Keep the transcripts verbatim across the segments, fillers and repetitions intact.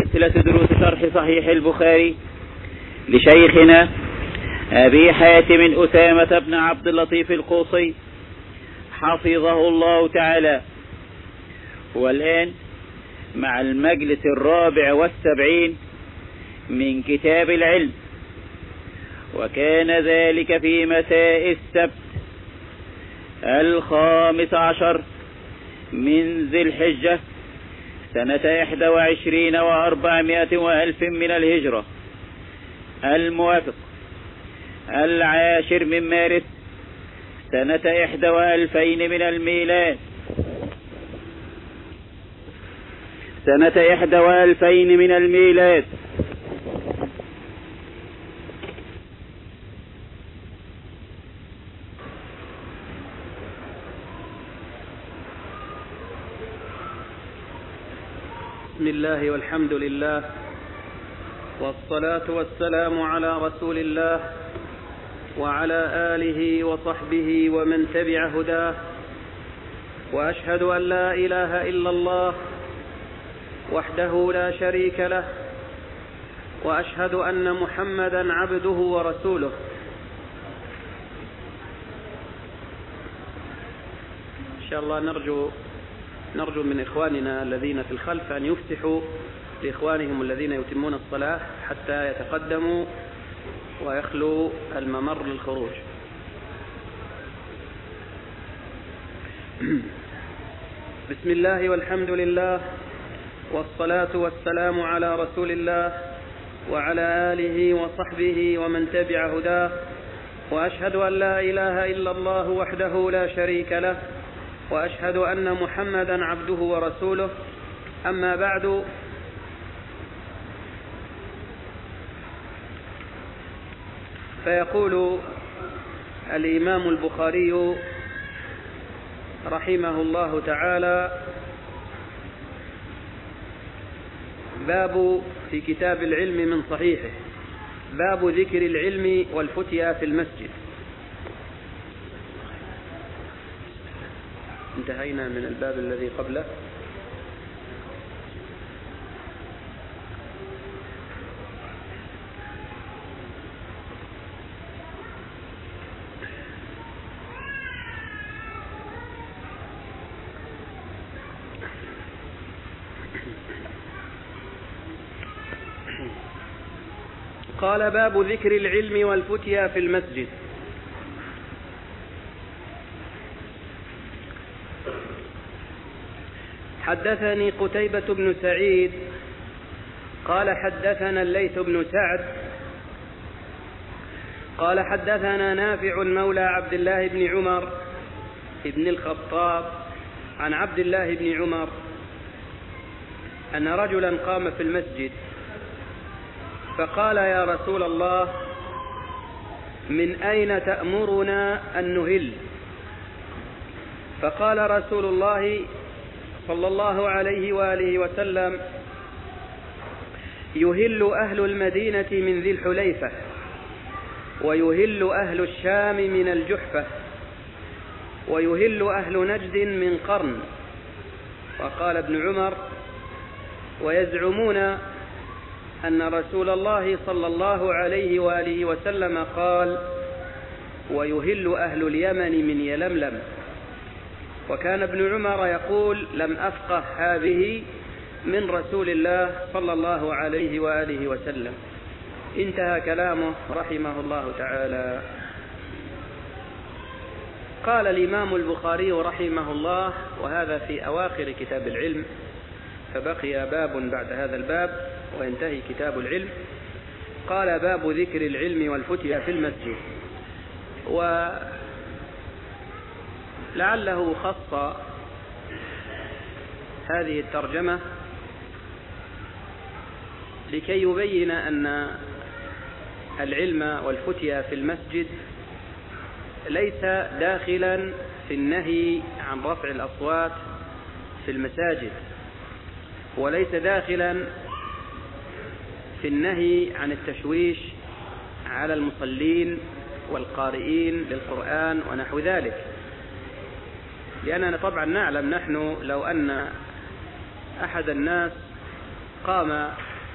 سلسلة دروس شرح صحيح البخاري لشيخنا أبي حاتم أسامة بن عبد اللطيف القوصي حفظه الله تعالى. والآن مع المجلس الرابع والسبعين من كتاب العلم، وكان ذلك في مساء السبت الخامس عشر من ذي الحجة سنة إحدى وعشرين وأربعمائة وألف من الهجرة، الموافق العاشر من مارس سنة إحدى وألفين من الميلاد سنة إحدى وألفين من الميلاد. بسم الله والحمد لله والصلاة والسلام على رسول الله وعلى آله وصحبه ومن تبع هداه، وأشهد أن لا إله إلا الله وحده لا شريك له، وأشهد أن محمدا عبده ورسوله. إن شاء الله نرجو نرجو من إخواننا الذين في الخلف أن يفتحوا لإخوانهم الذين يتمون الصلاة حتى يتقدموا ويخلو الممر للخروج. بسم الله والحمد لله والصلاة والسلام على رسول الله وعلى آله وصحبه ومن تبع هداه، وأشهد أن لا إله إلا الله وحده لا شريك له، وأشهد أن محمدا عبده ورسوله. أما بعد، فيقول الإمام البخاري رحمه الله تعالى: باب في كتاب العلم من صحيحه، باب ذكر العلم والفتيا في المسجد. انتهينا من الباب الذي قبله. قال: باب ذكر العلم والفتيا في المسجد. حدثني قتيبة بن سعيد قال حدثنا الليث بن سعد قال حدثنا نافع مولى عبد الله بن عمر بن الخطاب عن عبد الله بن عمر أن رجلا قام في المسجد فقال: يا رسول الله، من أين تأمرنا أن نهل؟ فقال رسول الله صلى الله عليه وآله وسلم: يهل أهل المدينة من ذي الحليفة، ويهل أهل الشام من الجحفة، ويهل أهل نجد من قرن. وقال ابن عمر: ويزعمون أن رسول الله صلى الله عليه وآله وسلم قال: ويهل أهل اليمن من يلملم. وكان ابن عمر يقول: لم أفقه هذه من رسول الله صلى الله عليه وآله وسلم. انتهى كلامه رحمه الله تعالى. قال الإمام البخاري رحمه الله، وهذا في أواخر كتاب العلم، فبقي باب بعد هذا الباب وينتهي كتاب العلم. قال: باب ذكر العلم والفتيا في المسجد. ولعله خص هذه الترجمة لكي يبين أن العلم والفتيا في المسجد ليس داخلا في النهي عن رفع الأصوات في المساجد، وليس داخلا في النهي عن التشويش على المصلين والقارئين للقرآن ونحو ذلك. لأننا طبعا نعلم نحن لو أن أحد الناس قام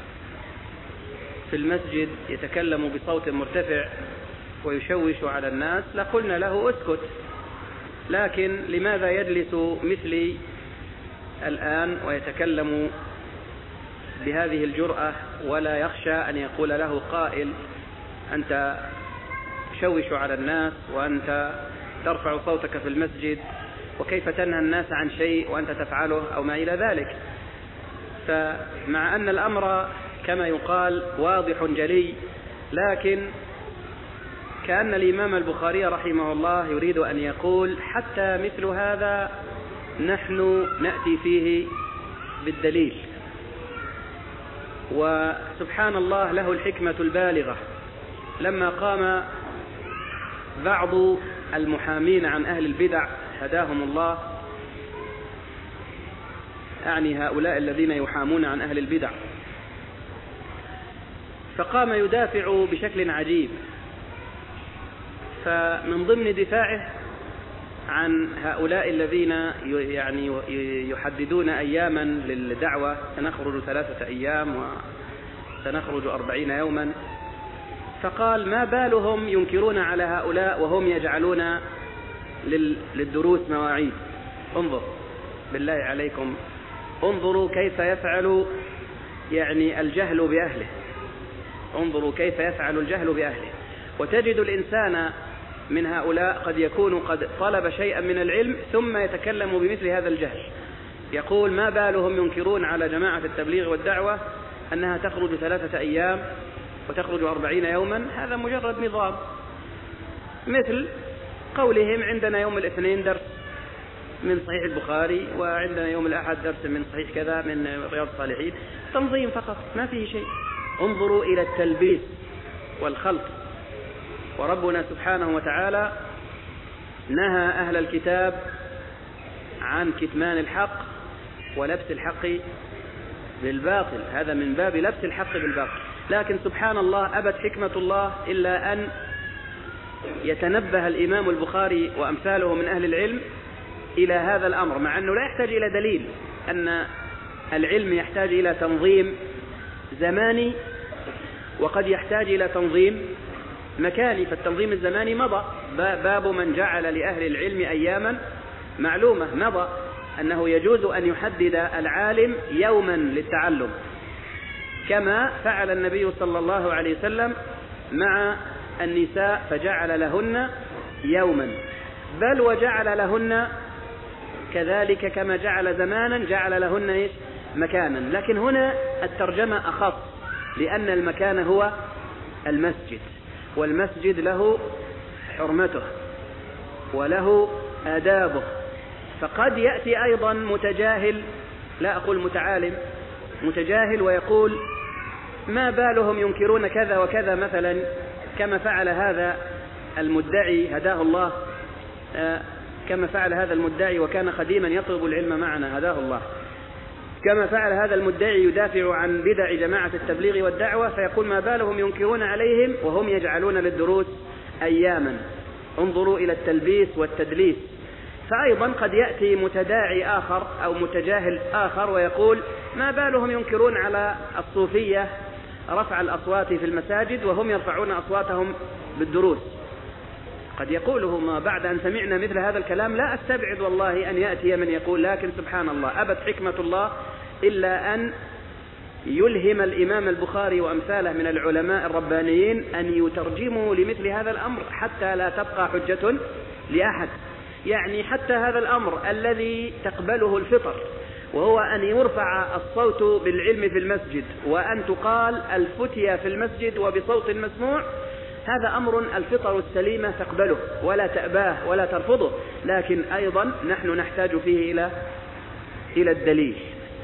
في المسجد يتكلم بصوت مرتفع ويشوش على الناس لقلنا له اسكت، لكن لماذا يجلس مثلي الآن ويتكلم بهذه الجرأة ولا يخشى أن يقول له قائل أنت تشوش على الناس وأنت ترفع صوتك في المسجد، وكيف تنهى الناس عن شيء وأنت تفعله أو ما إلى ذلك. فمع أن الأمر كما يقال واضح جلي، لكن كأن الإمام البخاري رحمه الله يريد أن يقول حتى مثل هذا نحن نأتي فيه بالدليل. وسبحان الله له الحكمة البالغة، لما قام بعض المحامين عن أهل البدع هداهم الله، أعني هؤلاء الذين يحامون عن أهل البدع، فقام يدافع بشكل عجيب. فمن ضمن دفاعه عن هؤلاء الذين يعني يحددون أياما للدعوة، سنخرج ثلاثة أيام وسنخرج أربعين يوما، فقال ما بالهم ينكرون على هؤلاء وهم يجعلون للدروس مواعيد. انظر بالله عليكم، انظروا كيف يفعل يعني الجهل بأهله، انظروا كيف يفعل الجهل بأهله. وتجد الإنسان من هؤلاء قد يكون قد طلب شيئا من العلم ثم يتكلم بمثل هذا الجهل، يقول ما بالهم ينكرون على جماعة التبليغ والدعوة أنها تخرج ثلاثة أيام وتخرج أربعين يوما، هذا مجرد نظام، مثل قولهم عندنا يوم الاثنين درس من صحيح البخاري وعندنا يوم الأحد درس من صحيح كذا من رياض الصالحين، تنظيم فقط ما فيه شيء. انظروا إلى التلبيس والخلط. وربنا سبحانه وتعالى نهى أهل الكتاب عن كتمان الحق ولبس الحق بالباطل، هذا من باب لبس الحق بالباطل. لكن سبحان الله أبت حكمة الله إلا أن يتنبه الإمام البخاري وأمثاله من أهل العلم إلى هذا الأمر، مع أنه لا يحتاج إلى دليل أن العلم يحتاج إلى تنظيم زماني وقد يحتاج إلى تنظيم مكاني. فالتنظيم الزماني مضى، باب من جعل لأهل العلم أياما معلومة مضى، أنه يجوز أن يحدد العالم يوما للتعلم، كما فعل النبي صلى الله عليه وسلم مع النساء فجعل لهن يوما، بل وجعل لهن كذلك كما جعل زمانا جعل لهن إيش؟ مكانا. لكن هنا الترجمة أخص، لأن المكان هو المسجد، والمسجد له حرمته وله آدابه. فقد يأتي أيضا متجاهل، لا أقول متعالم، متجاهل ويقول ما بالهم ينكرون كذا وكذا مثلا، كما فعل هذا المدعي هداه الله، كما فعل هذا المدعي وكان قديما يطلب العلم معنا هداه الله، كما فعل هذا المدعي يدافع عن بدع جماعة التبليغ والدعوة، فيقول ما بالهم ينكرون عليهم وهم يجعلون للدروس أياما. انظروا إلى التلبيس والتدليس. فأيضا قد يأتي متداعي آخر أو متجاهل آخر ويقول ما بالهم ينكرون على الصوفية رفع الأصوات في المساجد وهم يرفعون أصواتهم بالدروس. قد يقوله ما بعد أن سمعنا مثل هذا الكلام لا أستبعد والله أن يأتي من يقول، لكن سبحان الله أبت حكمة الله إلا أن يلهم الإمام البخاري وأمثاله من العلماء الربانيين أن يترجموا لمثل هذا الأمر حتى لا تبقى حجة لأحد. يعني حتى هذا الأمر الذي تقبله الفطر، وهو أن يرفع الصوت بالعلم في المسجد وأن تقال الفتية في المسجد وبصوت مسموع، هذا أمر الفطر السليمة تقبله ولا تأباه ولا ترفضه، لكن أيضا نحن نحتاج فيه إلى إلى الدليل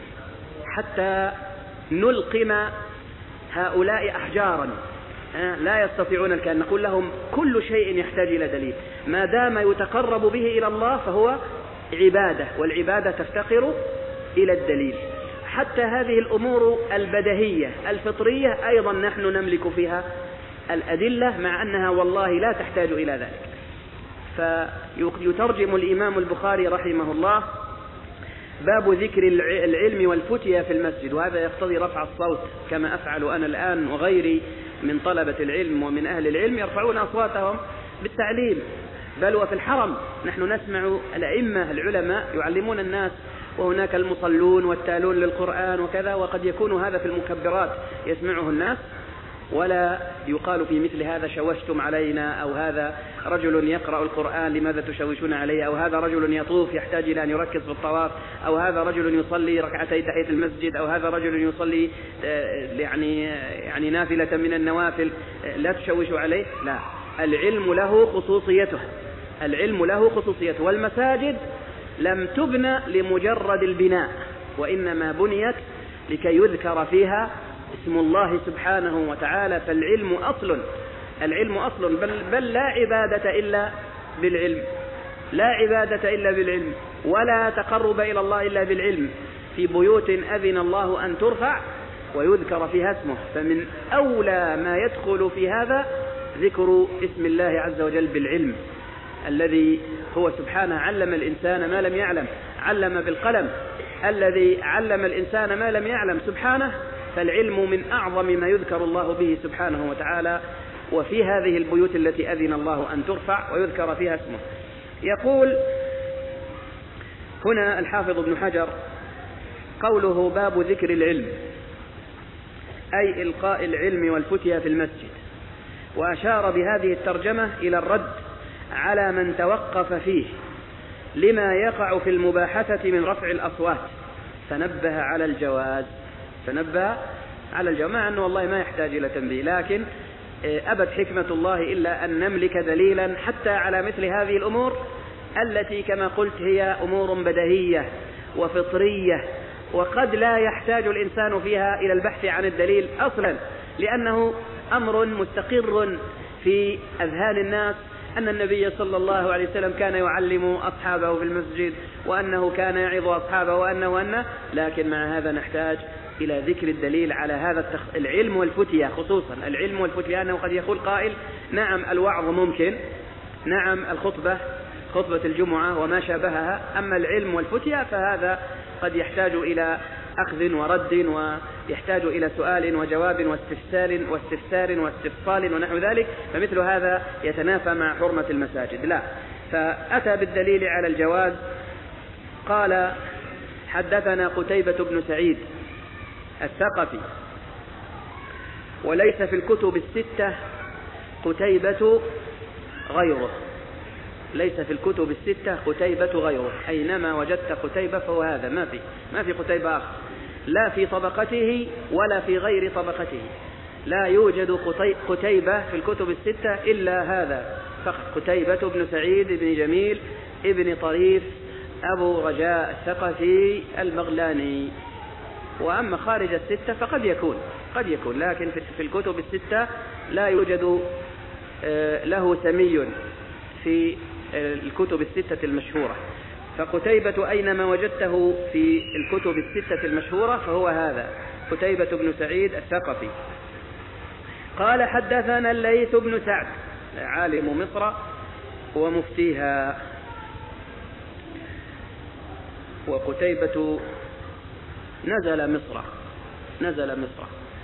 حتى نلقم هؤلاء أحجارا لا يستطيعون الكلام. نقول لهم كل شيء يحتاج إلى دليل، ما دام يتقرب به إلى الله فهو عبادة، والعبادة تفتقر إلى الدليل. حتى هذه الأمور البدهية الفطرية أيضا نحن نملك فيها الأدلة، مع أنها والله لا تحتاج إلى ذلك. فيترجم الإمام البخاري رحمه الله باب ذكر العلم والفتية في المسجد، وهذا يقتضي رفع الصوت كما أفعل أنا الآن وغيري من طلبة العلم ومن أهل العلم يرفعون أصواتهم بالتعليم. بل وفي الحرم نحن نسمع الأئمة العلماء يعلمون الناس، وهناك المصلون والتالون للقرآن وكذا، وقد يكون هذا في المكبرات يسمعه الناس، ولا يقال في مثل هذا شوشتم علينا، أو هذا رجل يقرأ القرآن لماذا تشوشون عليه، أو هذا رجل يطوف يحتاج إلى أن يركز في الطواف، أو هذا رجل يصلي ركعتي تحية المسجد، أو هذا رجل يصلي يعني يعني نافلة من النوافل، لا تشوشوا عليه. لا، العلم له خصوصيته، العلم له خصوصيته. والمساجد لم تبنى لمجرد البناء، وإنما بنيت لكي يذكر فيها اسم الله سبحانه وتعالى. فالعلم أصل، العلم أصل، بل, بل لا عبادة إلا بالعلم، لا عبادة إلا بالعلم، ولا تقرب إلى الله إلا بالعلم. في بيوت أذن الله أن ترفع ويذكر فيها اسمه، فمن أولى ما يدخل في هذا ذكر اسم الله عز وجل بالعلم، الذي هو سبحانه علم الإنسان ما لم يعلم، علم بالقلم، الذي علم الإنسان ما لم يعلم سبحانه. فالعلم من أعظم ما يذكر الله به سبحانه وتعالى، وفي هذه البيوت التي أذن الله أن ترفع ويذكر فيها اسمه. يقول هنا الحافظ ابن حجر قوله باب ذكر العلم، أي إلقاء العلم والفتية في المسجد، وأشار بهذه الترجمة إلى الرد على من توقف فيه لما يقع في المباحثة من رفع الأصوات، فنبه على الجواز، فنبه على الجواز، مع أنه والله ما يحتاج إلى تنبيه، لكن أبت حكمة الله إلا أن نملك دليلا حتى على مثل هذه الأمور التي كما قلت هي أمور بديهية وفطرية، وقد لا يحتاج الإنسان فيها إلى البحث عن الدليل أصلا، لأنه أمر مستقر في أذهان الناس أن النبي صلى الله عليه وسلم كان يعلم أصحابه في المسجد، وأنه كان يعظ أصحابه، وأنه وأنه لكن مع هذا نحتاج إلى ذكر الدليل على هذا التخ... العلم والفتية، خصوصا العلم والفتية، أنه قد يقول قائل نعم الوعظ ممكن، نعم الخطبة خطبة الجمعة وما شابهها، أما العلم والفتية فهذا قد يحتاج إلى أخذ ورد، ويحتاج إلى سؤال وجواب واستفسار واستفسار واستفصال ونحو ذلك، فمثل هذا يتنافى مع حرمة المساجد. لا، فأتى بالدليل على الجواز. قال حدثنا قتيبة بن سعيد الثقفي، وليس في الكتب الستة قتيبة غيره، ليس في الكتب الستة قتيبة غيره، أينما وجدت قتيبة فهو هذا، ما في ما في قتيبة آخر، لا في طبقته ولا في غير طبقته، لا يوجد قتيبة في الكتب الستة إلا هذا فقط، قتيبة بن سعيد بن جميل ابن طريف أبو رجاء الثقفي البغلاني. وأما خارج الستة فقد يكون قد يكون لكن في الكتب الستة لا يوجد له سمي في الكتب الستة المشهورة. فقتيبة أينما وجدته في الكتب الستة المشهورة فهو هذا قتيبة بن سعيد الثقفي. قال حدثنا الليث بن سعد عالم مصر ومفتيها، وقتيبة نزل مصر نزل مصر.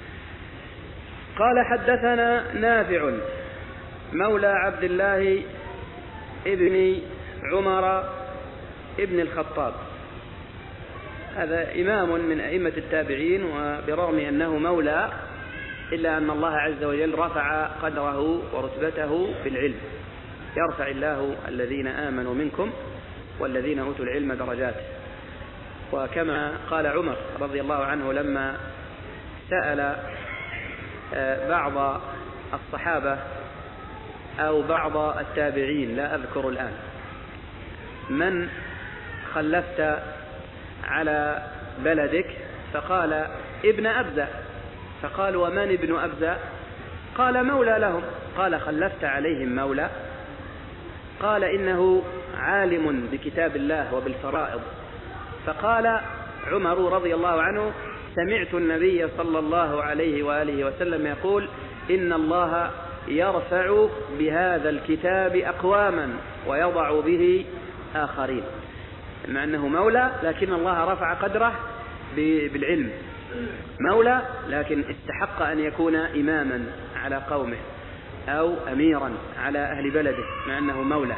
قال حدثنا نافع مولى عبد الله ابن عمر ابن الخطاب، هذا إمام من أئمة التابعين، وبرغم أنه مولى إلا أن الله عز وجل رفع قدره ورتبته في العلم، يرفع الله الذين آمنوا منكم والذين أوتوا العلم درجات. وكما قال عمر رضي الله عنه لما سأل بعض الصحابة أو بعض التابعين لا أذكر الآن من خلفت على بلدك، فقال ابن أبزة، فقال ومن ابن أبزة؟ قال مولى لهم. قال خلفت عليهم مولى؟ قال إنه عالم بكتاب الله وبالفرائض. فقال عمر رضي الله عنه سمعت النبي صلى الله عليه وآله وسلم يقول إن الله يرفع بهذا الكتاب أقواما ويضع به آخرين. مع أنه مولى لكن الله رفع قدره بالعلم، مولى لكن استحق أن يكون إماما على قومه أو أميرا على أهل بلده مع أنه مولى.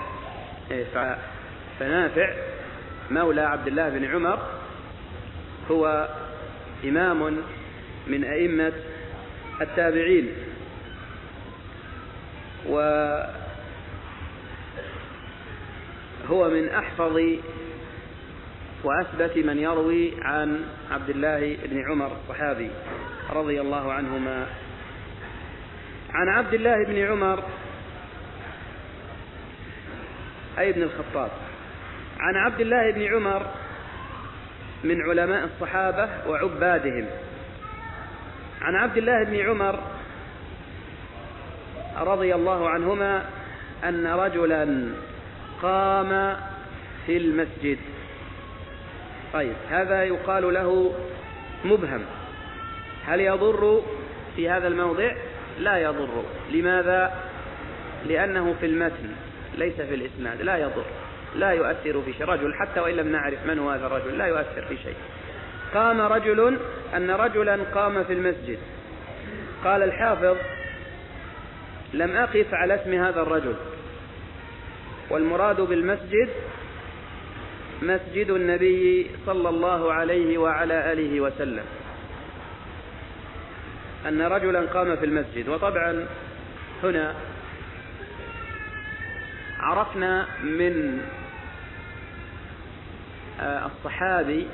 فنافع مولى عبد الله بن عمر هو إمام من أئمة التابعين، وهو من أحفظ وأثبت من يروي عن عبد الله بن عمر الصحابي رضي الله عنهما. عن عبد الله بن عمر أي بن الخطاب، عن عبد الله بن عمر من علماء الصحابة وعبادهم. عن عبد الله بن عمر رضي الله عنهما أن رجلا قام في المسجد. طيب هذا يقال له مبهم، هل يضر في هذا الموضع؟ لا يضر. لماذا؟ لأنه في المتن ليس في الإسناد، لا يضر، لا يؤثر في شيء. رجل حتى وإن لم نعرف من هو هذا الرجل لا يؤثر في شيء. قام رجل، أن رجلا قام في المسجد. قال الحافظ لم أقف على اسم هذا الرجل، والمراد بالمسجد مسجد النبي صلى الله عليه وعلى آله وسلم، أن رجلا قام في المسجد. وطبعا هنا عرفنا من الصحابي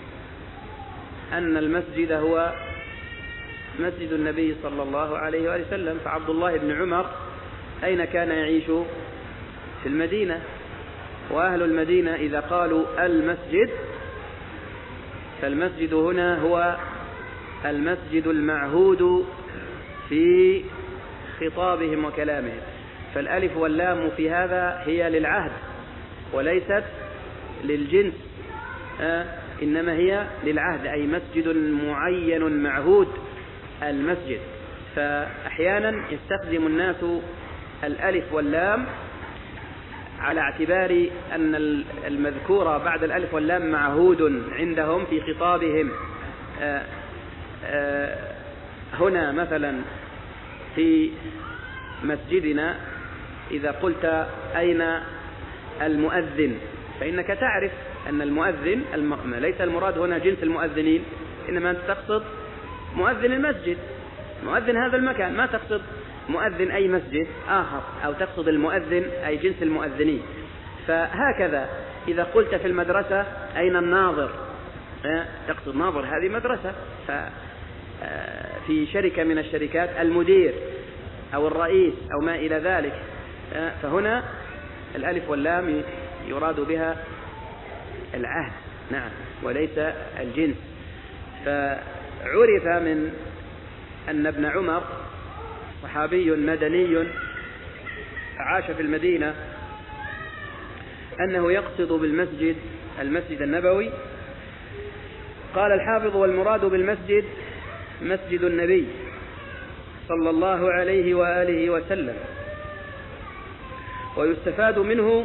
أن المسجد هو مسجد النبي صلى الله عليه وآله وسلم. فعبد الله بن عمر أين كان يعيش؟ في المدينة، وأهل المدينة إذا قالوا المسجد فالمسجد هنا هو المسجد المعهود في خطابهم وكلامهم. فالألف واللام في هذا هي للعهد وليست للجنس، آه إنما هي للعهد، أي مسجد معين معهود المسجد. فأحيانا يستخدم الناس الألف واللام على اعتبار أن المذكور بعد الألف واللام معهود عندهم في خطابهم. آآ آآ هنا مثلا في مسجدنا إذا قلت أين المؤذن فإنك تعرف أن المؤذن الم... ليس المراد هنا جنس المؤذنين، إنما أنت تقصد مؤذن المسجد، مؤذن هذا المكان، ما تقصد مؤذن أي مسجد آخر، أو تقصد المؤذن أي جنس المؤذنين. فهكذا إذا قلت في المدرسة أين الناظر تقصد ناظر هذه مدرسة. في شركة من الشركات المدير أو الرئيس أو ما إلى ذلك. فهنا الألف واللام يراد بها العهد، نعم، وليس الجنس. فعرف من أن ابن عمر صحابي مدني عاش في المدينة أنه يقصد بالمسجد المسجد النبوي. قال الحافظ والمراد بالمسجد مسجد النبي صلى الله عليه وآله وسلم. ويستفاد منه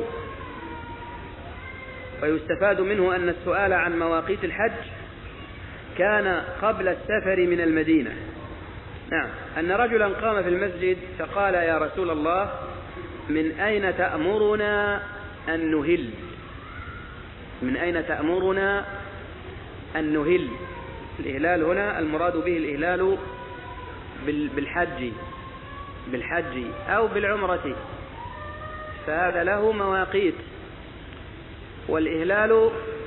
ويستفاد منه أن السؤال عن مواقيت الحج كان قبل السفر من المدينة. نعم، أن رجلا قام في المسجد فقال يا رسول الله من أين تأمرنا أن نهل؟ من أين تأمرنا أن نهل؟ الإهلال هنا المراد به الإهلال بالحج بالحج أو بالعمرة، فهذا له مواقيت. والإهلال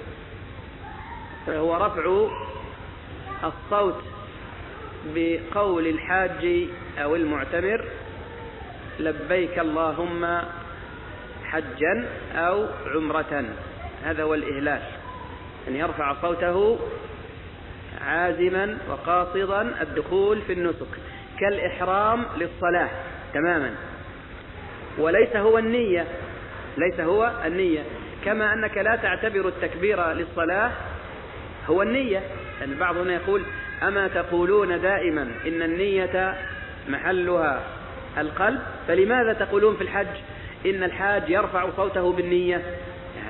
هو رفع الصوت بقول الحاج أو المعتمر لبيك اللهم حجا أو عمرة، هذا هو الإهلال، أن يرفع صوته عازما وقاصدا الدخول في النسك كالإحرام للصلاة تماما، وليس هو النية، ليس هو النية، كما أنك لا تعتبر التكبير للصلاة هو النية. يعني بعضنا يقول أما تقولون دائما إن النية محلها القلب، فلماذا تقولون في الحج إن الحاج يرفع صوته بالنية؟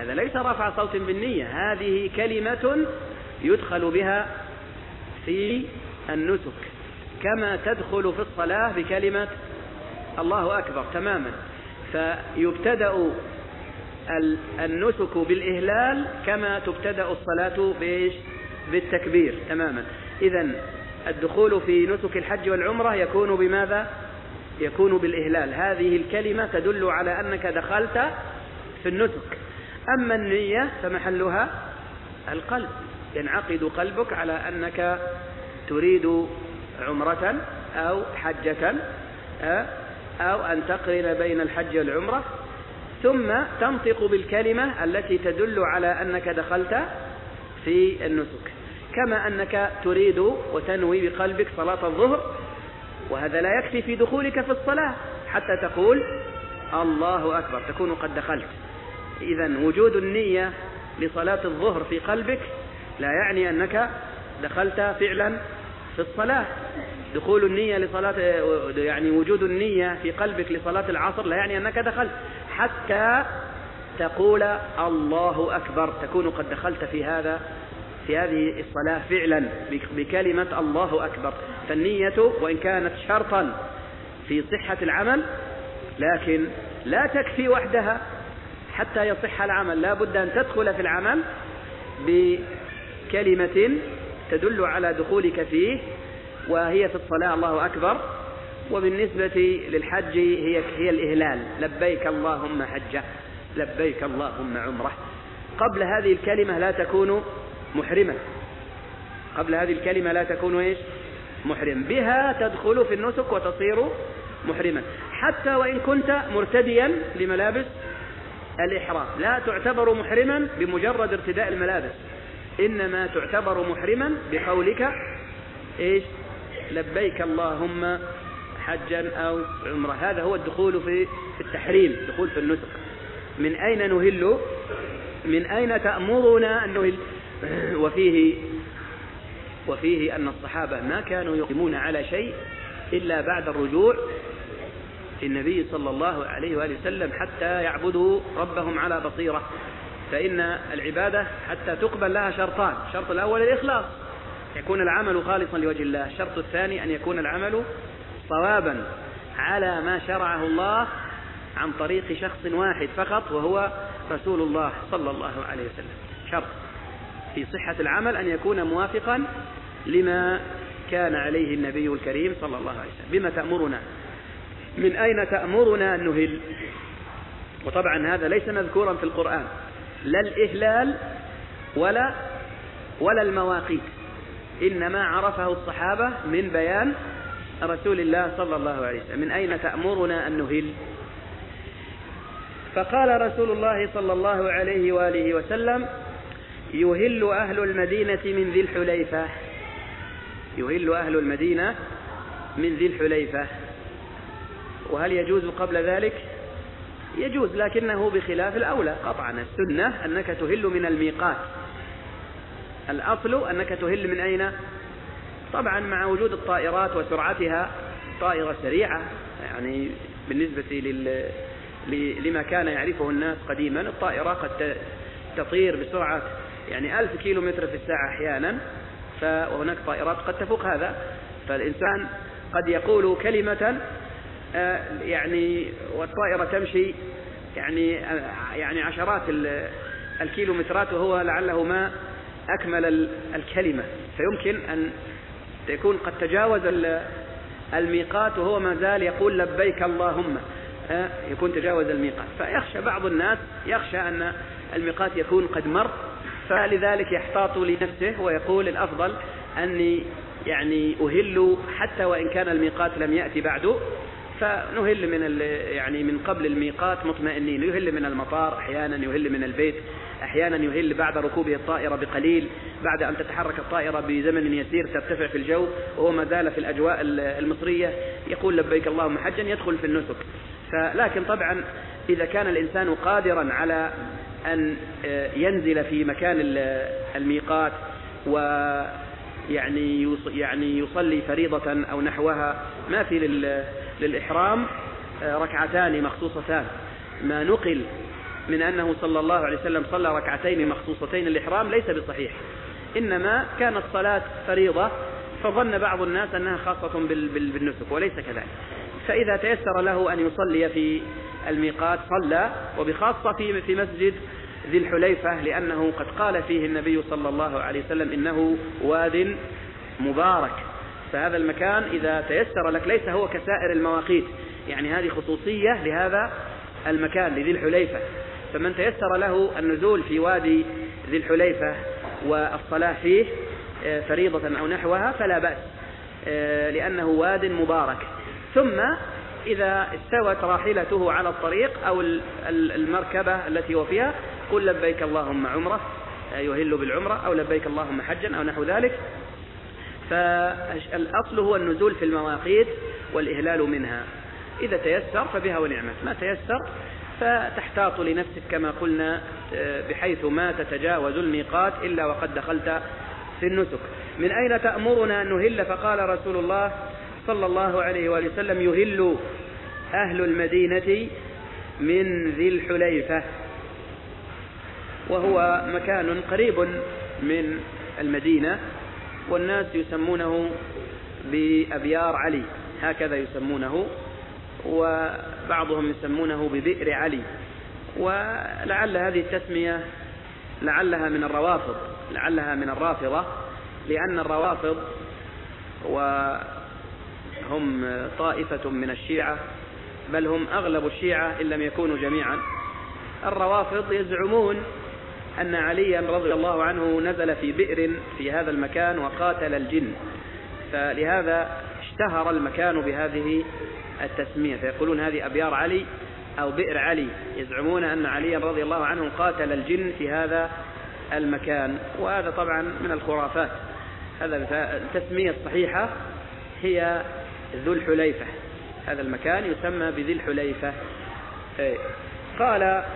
هذا ليس رفع صوت بالنية، هذه كلمة يدخل بها في النسك كما تدخل في الصلاة بكلمة الله أكبر تماما. فيبتدأ النسك بالإهلال كما تبتدأ الصلاة بالتكبير تماما. إذن الدخول في نسك الحج والعمرة يكون بماذا؟ يكون بالإهلال. هذه الكلمة تدل على أنك دخلت في النسك. أما النية فمحلها القلب، ينعقد قلبك على أنك تريد عمرة أو حجة أو أن تقرن بين الحج والعمرة، ثم تنطق بالكلمة التي تدل على أنك دخلت في النسك، كما أنك تريد وتنوي بقلبك صلاة الظهر، وهذا لا يكفي في دخولك في الصلاة حتى تقول الله أكبر، تكون قد دخلت. إذن وجود النية لصلاة الظهر في قلبك لا يعني أنك دخلت فعلا في الصلاة. دخول النية لصلاة يعني وجود النية في قلبك لصلاة العصر لا يعني أنك دخلت حتى تقول الله أكبر، تكون قد دخلت في هذا في هذه الصلاة فعلا بكلمة الله أكبر. فالنية وإن كانت شرطا في صحة العمل لكن لا تكفي وحدها حتى يصح العمل، لا بد أن تدخل في العمل بكلمة تدل على دخولك فيه، وهي في الصلاة الله أكبر. وبالنسبة للحج هي هي الإهلال، لبيك اللهم حجة، لبيك اللهم عمرة. قبل هذه الكلمة لا تكون محرما، قبل هذه الكلمة لا تكون إيش؟ محرم. بها تدخل في النسك وتصير محرما، حتى وإن كنت مرتديا لملابس الإحرام لا تعتبر محرما بمجرد ارتداء الملابس، إنما تعتبر محرما بقولك إيش؟ لبيك اللهم حجا أو عمرة. هذا هو الدخول في التحريم، دخول في النسك. من أين نهل؟ من أين تأمرنا أن نهل؟ وفيه وفيه أن الصحابة ما كانوا يقيمون على شيء إلا بعد الرجوع النبي صلى الله عليه وآله وسلم حتى يعبدوا ربهم على بصيرة. فإن العبادة حتى تقبل لها شرطان: الشرط الأول الإخلاص، يكون العمل خالصا لوجه الله. الشرط الثاني أن يكون العمل صوابا على ما شرعه الله عن طريق شخص واحد فقط وهو رسول الله صلى الله عليه وسلم. شرط في صحة العمل أن يكون موافقا لما كان عليه النبي الكريم صلى الله عليه وسلم. بما تأمرنا؟ من أين تأمرنا أن نهل؟ وطبعا هذا ليس مذكورا في القرآن، لا الإهلال ولا ولا المواقيت، إنما عرفه الصحابة من بيان رسول الله صلى الله عليه وسلم. من أين تأمرنا أن نهل؟ فقال رسول الله صلى الله عليه وآله وسلم: يهل أهل المدينة من ذي الحليفة. يهل أهل المدينة من ذي الحليفة. وهل يجوز قبل ذلك؟ يجوز، لكنه بخلاف الأولى قطعا. السنة أنك تهل من الميقات، الأصل أنك تهل من أين؟ طبعا مع وجود الطائرات وسرعتها، طائرة سريعة يعني بالنسبة لل... لما كان يعرفه الناس قديما. الطائرة قد تطير بسرعة يعني ألف كيلو متر في الساعة أحيانا، وهناك طائرات قد تفوق هذا. فالإنسان قد يقول كلمة يعني والطائرة تمشي يعني يعني عشرات الكيلومترات وهو لعله ما أكمل الكلمة، فيمكن أن يكون قد تجاوز الميقات وهو ما زال يقول لبيك اللهم، يكون تجاوز الميقات. فيخشى بعض الناس يخشى أن الميقات يكون قد مر، فلذلك يحتاط لنفسه ويقول الأفضل أني يعني أهل حتى وإن كان الميقات لم يأتي بعد، فنهل من يعني من قبل الميقات مطمئنين. يهل من المطار أحيانا، يهل من البيت أحيانا، يهل بعد ركوبه الطائرة بقليل، بعد أن تتحرك الطائرة بزمن يسير ترتفع في الجو وهو ما زال في الأجواء المصرية يقول لبيك اللهم حجا، يدخل في النسك. فلكن طبعا إذا كان الإنسان قادرا على أن ينزل في مكان الميقات ويعني يعني يصلي فريضة أو نحوها، ما في للإحرام ركعتان مخصوصتان. ما نقل من أنه صلى الله عليه وسلم صلى ركعتين مخصوصتين الإحرام ليس بصحيح، إنما كانت صلاة فريضة فظن بعض الناس أنها خاصة بالنسك وليس كذلك. فإذا تيسر له أن يصلي في الميقات صلى، وبخاصة في في مسجد ذي الحليفة، لأنه قد قال فيه النبي صلى الله عليه وسلم إنه واد مبارك. فهذا المكان إذا تيسر لك ليس هو كسائر المواقيت، يعني هذه خصوصية لهذا المكان لذي الحليفة، فمن تيسر له النزول في وادي ذي الحليفة والصلاة فيه فريضة أو نحوها فلا بأس، لأنه واد مبارك. ثم إذا استوت راحلته على الطريق أو المركبة التي هو فيها قل لبيك اللهم عمرة، يهل بالعمرة، أو لبيك اللهم حجا أو نحو ذلك. فالأصل هو النزول في المواقيت والإهلال منها، إذا تيسر فبها ونعمت، ما تيسر فتحتاط لنفسك كما قلنا، بحيث ما تتجاوز الميقات إلا وقد دخلت في النسك. من أين تأمرنا أن نهل؟ فقال رسول الله صلى الله عليه وآله وسلم: يهل أهل المدينة من ذي الحليفة، وهو مكان قريب من المدينة، والناس يسمونه بأبيار علي، هكذا يسمونه، وبعضهم يسمونه ببئر علي. ولعل هذه التسمية لعلها من الروافض، لعلها من الرافضة، لأن الروافض وهم طائفة من الشيعة، بل هم أغلب الشيعة إن لم يكونوا جميعا. الروافض يزعمون أن عليا رضي الله عنه نزل في بئر في هذا المكان وقاتل الجن، فلهذا اشتهر المكان بهذه التسمية، فيقولون هذه أبيار علي أو بئر علي. يزعمون أن عليا رضي الله عنه قاتل الجن في هذا المكان، وهذا طبعا من الخرافات. هذا التسمية الصحيحة هي ذو الحليفة، هذا المكان يسمى بذي الحليفة. قال: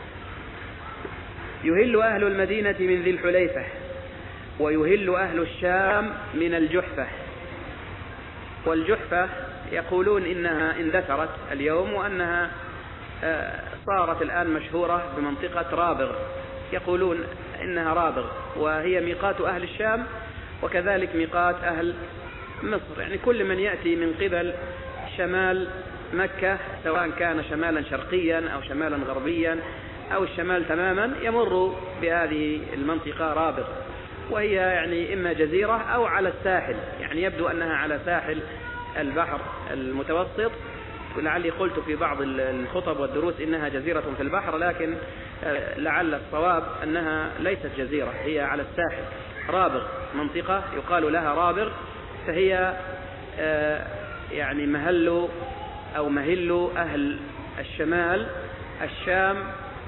يهل أهل المدينة من ذي الحليفة، ويهل أهل الشام من الجحفة. والجحفة يقولون إنها اندثرت اليوم، وأنها صارت الآن مشهورة بمنطقة رابغ، يقولون إنها رابغ، وهي ميقات أهل الشام وكذلك ميقات أهل مصر. يعني كل من يأتي من قبل شمال مكة، سواء كان شمالا شرقيا أو شمالا غربيا أو الشمال تماما، يمر بهذه المنطقة رابغ، وهي يعني إما جزيرة أو على الساحل، يعني يبدو أنها على ساحل البحر المتوسط. ولعلي قلت في بعض الخطب والدروس إنها جزيرة في البحر، لكن لعل الصواب أنها ليست جزيرة، هي على الساحل. رابغ منطقة يقال لها رابغ، فهي يعني مهل أو مهل أهل الشمال، الشام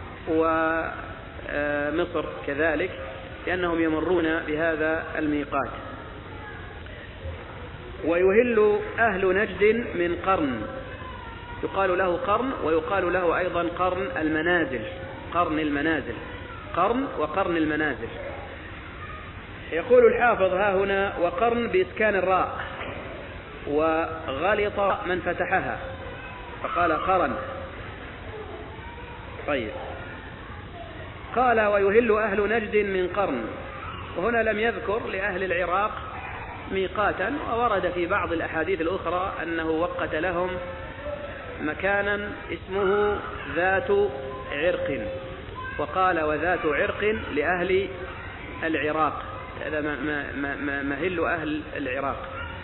ومصر كذلك، لأنهم يمرون بهذا الميقات. ويهل أهل نجد من قرن، يقال له قرن، ويقال له أيضا قرن المنازل، قرن المنازل، قرن وقرن المنازل. يقول الحافظ ها هنا: وقرن بإسكان الراء، وغلط من فتحها فقال قرن. طيب، قال: ويهل أهل نجد من قرن، وهنا لم يذكر لأهل العراق ميقاتا، وورد في بعض الأحاديث الأخرى أنه وقت لهم مكانا اسمه ذات عرق، وقال: وذات عرق لأهل العراق، هذا مهل أهل العراق،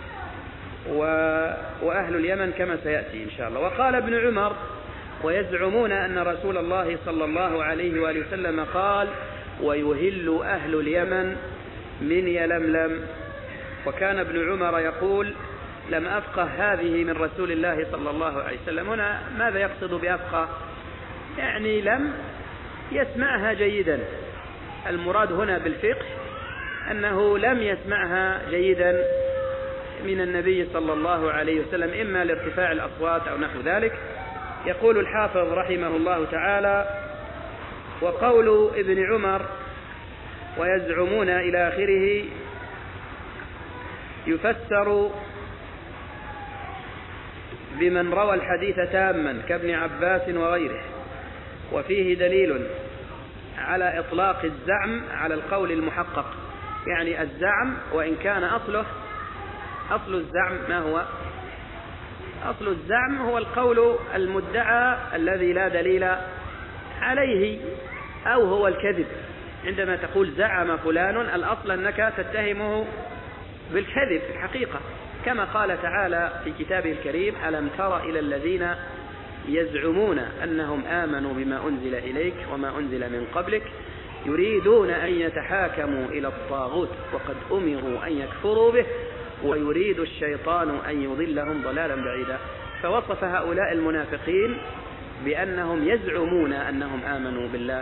وأهل اليمن كما سيأتي إن شاء الله. وقال ابن عمر: ويزعمون أن رسول الله صلى الله عليه وآله وسلم قال: ويهل أهل اليمن من يلملم. وكان ابن عمر يقول: لم أفقه هذه من رسول الله صلى الله عليه وسلم. هنا ماذا يقصد بأفقه؟ يعني لم يسمعها جيدا. المراد هنا بالفقه أنه لم يسمعها جيدا من النبي صلى الله عليه وسلم، إما لارتفاع الأصوات أو نحو ذلك. يقول الحافظ رحمه الله تعالى: وقول ابن عمر ويزعمون إلى آخره يفسر بمن روى الحديث تاما كابن عباس وغيره، وفيه دليل على إطلاق الزعم على القول المحقق. يعني الزعم وإن كان أصله أصل الزعم ما هو؟ أصل الزعم هو القول المدعى الذي لا دليل عليه، أو هو الكذب. عندما تقول زعم فلان الأصل أنك تتهمه بالكذب في الحقيقة، كما قال تعالى في كتابه الكريم: ألم تر إلى الذين يزعمون أنهم آمنوا بما أنزل إليك وما أنزل من قبلك يريدون أن يتحاكموا إلى الطاغوت وقد أمروا أن يكفروا به ويريد الشيطان أن يضلهم ضلالا بعيدا. فوصف هؤلاء المنافقين بأنهم يزعمون أنهم آمنوا بالله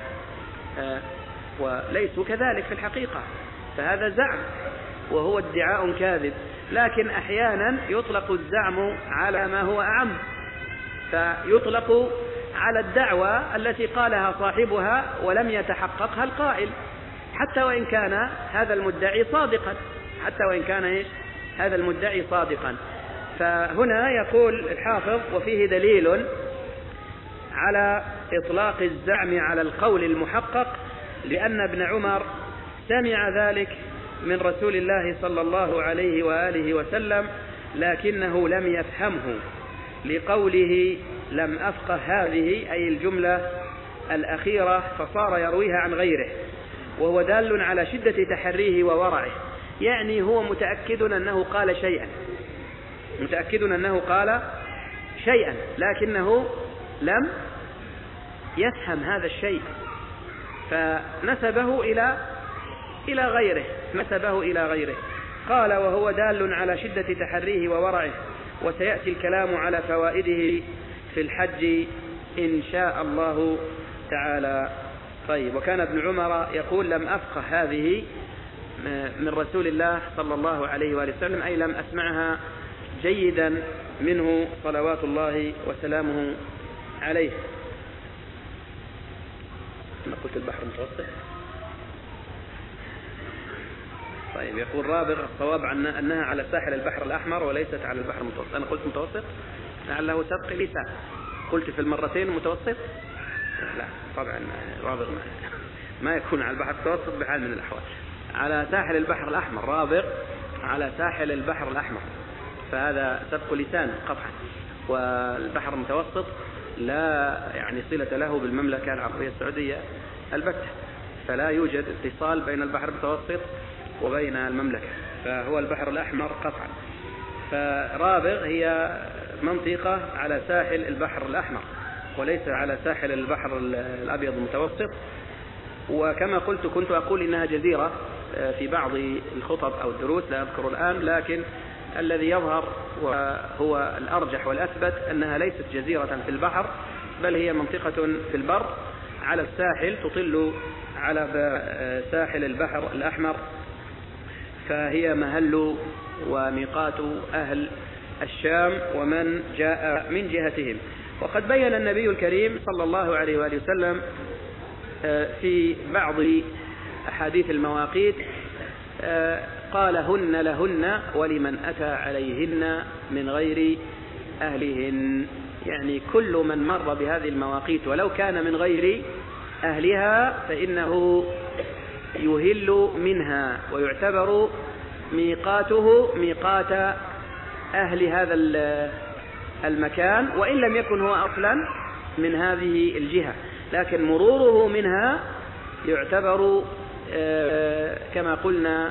وليسوا كذلك في الحقيقة، فهذا زعم وهو ادعاء كاذب. لكن أحيانا يطلق الزعم على ما هو أعم، فيطلق على الدعوة التي قالها صاحبها ولم يتحققها القائل، حتى وإن كان هذا المدعي صادقا حتى وإن كان إيش هذا المدعي صادقا. فهنا يقول الحافظ: وفيه دليل على إطلاق الزعم على القول المحقق، لأن ابن عمر سمع ذلك من رسول الله صلى الله عليه وآله وسلم لكنه لم يفهمه، لقوله: لم أفقه هذه، أي الجملة الأخيرة، فصار يرويها عن غيره، وهو دال على شدة تحريه وورعه. يعني هو متأكد أنه قال شيئا متأكد أنه قال شيئا لكنه لم يفهم هذا الشيء، فنسبه إلى إلى غيره نسبه إلى غيره قال: وهو دال على شدة تحريه وورعه، وسيأتي الكلام على فوائده في الحج إن شاء الله تعالى. طيب، وكان ابن عمر يقول: لم أفقه هذه من رسول الله صلى الله عليه وآله وسلم، أي لم أسمعها جيدا منه صلوات الله وسلامه عليه. أنا قلت البحر المتوسط. طيب، يقول رابغ: الصواب عنها أنها على ساحل البحر الأحمر وليست على البحر المتوسط. أنا قلت متوسط، لعله سبق لي ساعة. قلت في المرتين متوسط؟ لا طبعا رابغ ما, ما يكون على البحر المتوسط بحال من الأحوال. على ساحل البحر الأحمر، رابغ على ساحل البحر الأحمر، فهذا سبق لسان قطعا. والبحر المتوسط لا يعني صلة له بالمملكة العربية السعودية البتة، فلا يوجد اتصال بين البحر المتوسط وبين المملكة، فهو البحر الأحمر قطعا. فرابغ هي منطقة على ساحل البحر الأحمر وليس على ساحل البحر الأبيض المتوسط. وكما قلت كنت أقول إنها جزيرة في بعض الخطب أو الدروس، لا أذكر الآن، لكن الذي يظهر وهو الأرجح والأثبت أنها ليست جزيرة في البحر، بل هي منطقة في البر على الساحل تطل على ساحل البحر الأحمر، فهي محل وميقات أهل الشام ومن جاء من جهتهم. وقد بين النبي الكريم صلى الله عليه وآله وسلم في بعض أحاديث المواقيت قال: هن لهن ولمن أتى عليهن من غير أهلهن. يعني كل من مر بهذه المواقيت ولو كان من غير أهلها فإنه يهل منها، ويعتبر ميقاته ميقات أهل هذا المكان، وإن لم يكن هو أصلا من هذه الجهة، لكن مروره منها يعتبر كما قلنا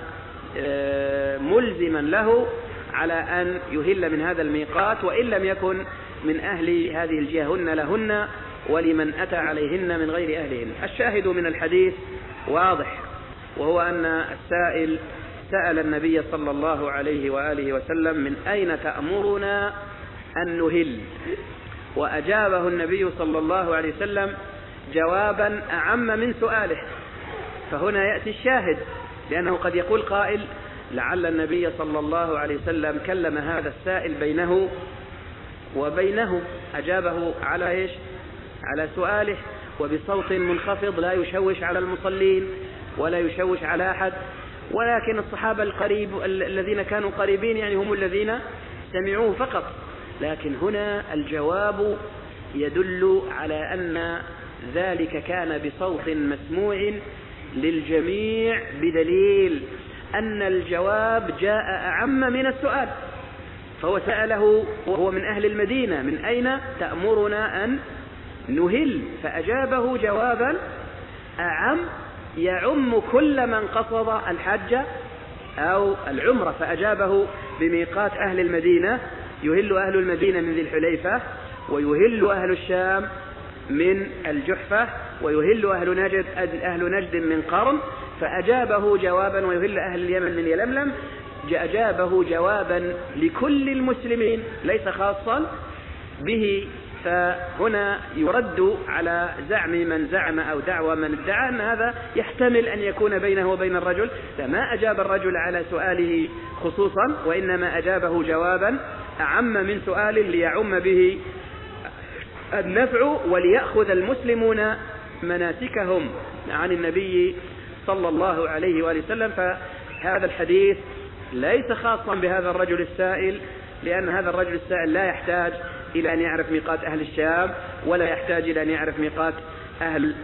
ملزما له على أن يهل من هذا الميقات، وإن لم يكن من أهل هذه الجهة. هن لهن ولمن أتى عليهن من غير أهلهن. الشاهد من الحديث واضح، وهو أن السائل سأل النبي صلى الله عليه وآله وسلم: من أين تأمرنا أن نهل؟ وأجابه النبي صلى الله عليه وسلم جوابا أعم من سؤاله. فهنا يأتي الشاهد، لأنه قد يقول قائل: لعل النبي صلى الله عليه وسلم كلم هذا السائل بينه وبينه، أجابه على إيش؟ على سؤاله، وبصوت منخفض لا يشوش على المصلين ولا يشوش على أحد. ولكن الصحابة القريب الذين كانوا قريبين يعني هم الذين سمعوه فقط. لكن هنا الجواب يدل على أن ذلك كان بصوت مسموع للجميع بدليل أن الجواب جاء أعم من السؤال. فهو سأله وهو من أهل المدينة: من أين تأمرنا أن نهل؟ فأجابه جوابا أعم يعم كل من قصد الحج أو العمرة، فأجابه بميقات أهل المدينة: يهل أهل المدينة من ذي الحليفة، ويهل أهل الشام من الجحفة، ويهل أهل نجد أهل نجد من قرن. فأجابه جوابا: ويهل أهل اليمن من يلملم. أجابه جوابا لكل المسلمين ليس خاصا به. فهنا يرد على زعم من زعم أو دعوى من ادعى أن هذا يحتمل أن يكون بينه وبين الرجل، فما أجاب الرجل على سؤاله خصوصا، وإنما أجابه جوابا أعم من سؤال ليعم به النفع وليأخذ المسلمون مناسكهم عن النبي صلى الله عليه وآله وسلم. فهذا الحديث ليس خاصا بهذا الرجل السائل، لأن هذا الرجل السائل لا يحتاج إلى أن يعرف ميقات أهل الشام، ولا يحتاج إلى أن يعرف ميقات أهل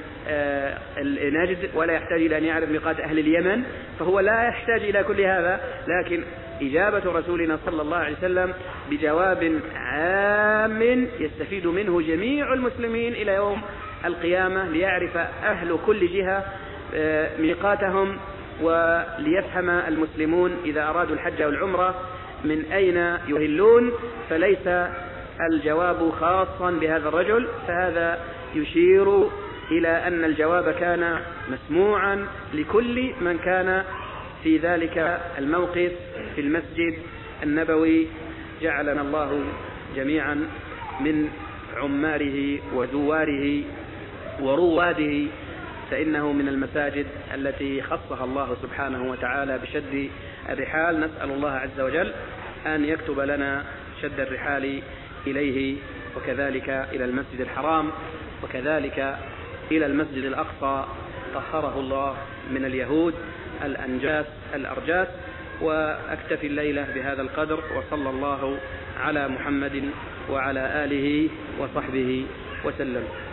نجد، ولا يحتاج إلى أن يعرف ميقات أهل اليمن، فهو لا يحتاج إلى كل هذا. لكن إجابة رسولنا صلى الله عليه وسلم بجواب عام يستفيد منه جميع المسلمين إلى يوم القيامة، ليعرف أهل كل جهة ميقاتهم، وليفهم المسلمون إذا أرادوا الحج أو العمرة من أين يهلون. فليس الجواب خاصا بهذا الرجل، فهذا يشير إلى أن الجواب كان مسموعا لكل من كان في ذلك الموقف في المسجد النبوي. جعلنا الله جميعا من عماره وزواره ورواده، فإنه من المساجد التي خصها الله سبحانه وتعالى بشد الرحال. نسأل الله عز وجل أن يكتب لنا شد الرحال إليه، وكذلك إلى المسجد الحرام، وكذلك إلى المسجد الأقصى طهره الله من اليهود الأنجاس الأرجاس. وأكتفي الليلة بهذا القدر، وصلى الله على محمد وعلى آله وصحبه وسلم.